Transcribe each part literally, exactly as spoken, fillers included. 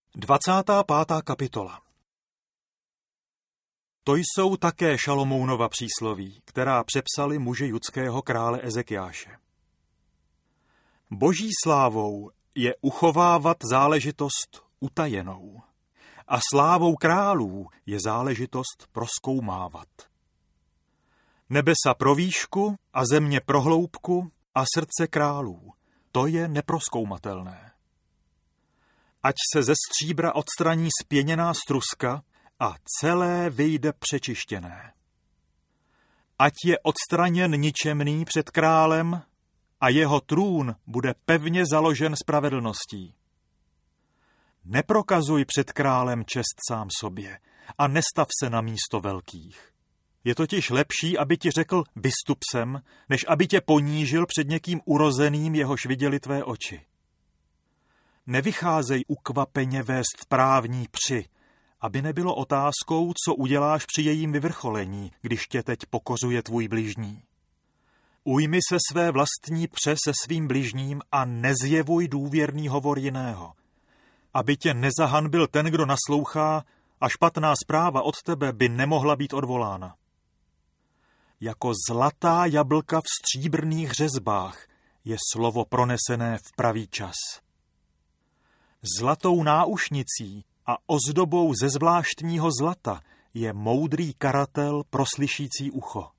Dvacátá pátá kapitola. To jsou také Šalomounova přísloví, která přepsali muži judského krále Ezekiáše. Boží slávou je uchovávat záležitost utajenou a slávou králů je záležitost prozkoumávat. Nebesa pro výšku a země pro hloubku a srdce králů, to je neprozkoumatelné. Ať se ze stříbra odstraní spěněná struska a celé vyjde přečištěné. Ať je odstraněn ničemný před králem a jeho trůn bude pevně založen spravedlností. Neprokazuj před králem čest sám sobě a nestav se na místo velkých. Je totiž lepší, aby ti řekl vystup sem, než aby tě ponížil před někým urozeným, jehož viděli tvé oči. Nevycházej ukvapeně vést právní při, aby nebylo otázkou, co uděláš při jejím vyvrcholení, když tě teď pokořuje tvůj bližní. Ujmi se své vlastní pře se svým bližním a nezjevuj důvěrný hovor jiného, aby tě nezahanbil ten, kdo naslouchá, a špatná zpráva od tebe by nemohla být odvolána. Jako zlatá jablka v stříbrných řezbách je slovo pronesené v pravý čas. Zlatou náušnicí a ozdobou ze zvláštního zlata je moudrý karatel pro slyšící ucho.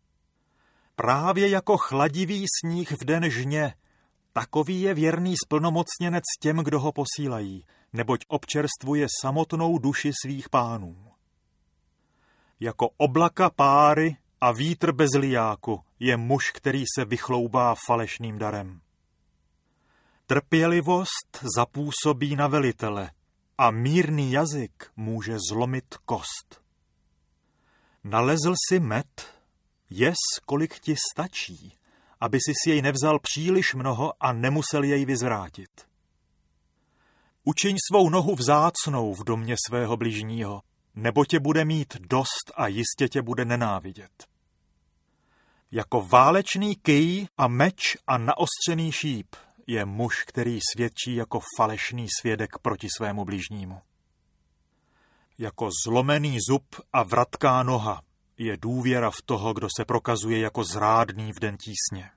Právě jako chladivý sníh v den žně, takový je věrný splnomocněnec těm, kdo ho posílají, neboť občerstvuje samotnou duši svých pánů. Jako oblaka páry a vítr bez lijáku je muž, který se vychloubá falešným darem. Trpělivost zapůsobí na velitele a mírný jazyk může zlomit kost. Nalezl si med, jes, kolik ti stačí, aby si si jej nevzal příliš mnoho a nemusel jej vyzvrátit. Učiň svou nohu vzácnou v domě svého bližního, nebo tě bude mít dost a jistě tě bude nenávidět. Jako válečný kyj a meč a naostřený šíp je muž, který svědčí jako falešný svědek proti svému bližnímu. Jako zlomený zub a vratká noha je důvěra v toho, kdo se prokazuje jako zrádný v den tísně.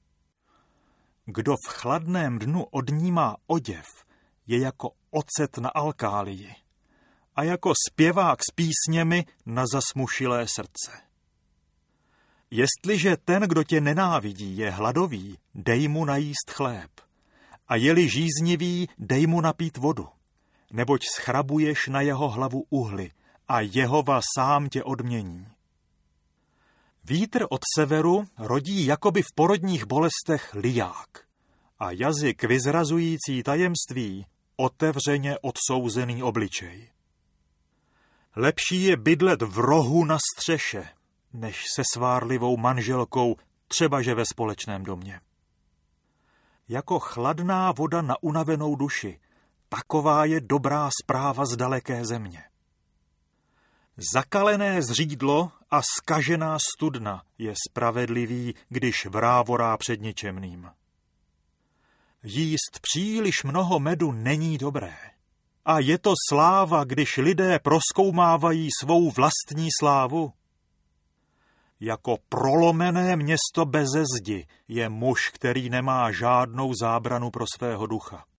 Kdo v chladném dnu odnímá oděv, je jako ocet na alkálii a jako zpěvák s písněmi na zasmušilé srdce. Jestliže ten, kdo tě nenávidí, je hladový, dej mu najíst chléb. A je-li žíznivý, dej mu napít vodu. Neboť schrabuješ na jeho hlavu uhly a Jehova sám tě odmění. Vítr od severu rodí jakoby v porodních bolestech liják a jazyk vyzrazující tajemství otevřeně odsouzený obličej. Lepší je bydlet v rohu na střeše, než se svárlivou manželkou, třebaže ve společném domě. Jako chladná voda na unavenou duši, taková je dobrá zpráva z daleké země. Zakalené zřídlo a zkažená studna je spravedlivý, když vrávorá před ničemným. Jíst příliš mnoho medu není dobré. A je to sláva, když lidé prozkoumávají svou vlastní slávu. Jako prolomené město beze zdi je muž, který nemá žádnou zábranu pro svého ducha.